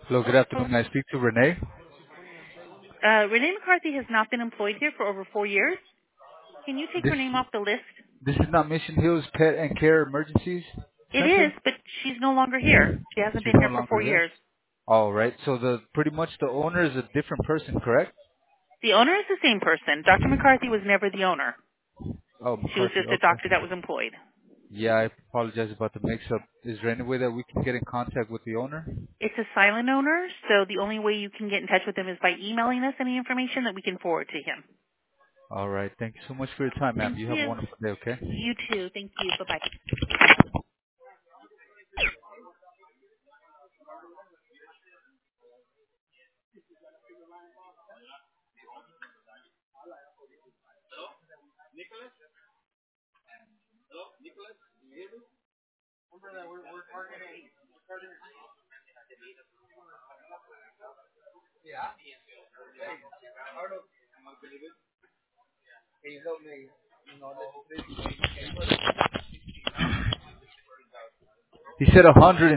Hello, good afternoon. May I speak to Renee? Renee McCarthy has not been employed here for over 4 years. Can you take This her name off the list? this is not Mission Hills Pet and Care Emergencies It is, Center. but she's no longer here. She hasn't She's been no here for longer 4 years. there. All right. So the pretty much the owner is a different person, correct? The owner is the same person. Dr. McCarthy was never the owner. Oh, She was McCarthy. just a Okay. doctor that was employed. Yeah, I apologize about the mix-up. Is there any way that we can get in contact with the owner? It's a silent owner, so the only way you can get in touch with him is by emailing us any information that we can forward to him. All right. Thank you so much for your time, ma'am. Thank You have a you. wonderful day. Okay. You too. Thank you. Bye-bye. He said 100.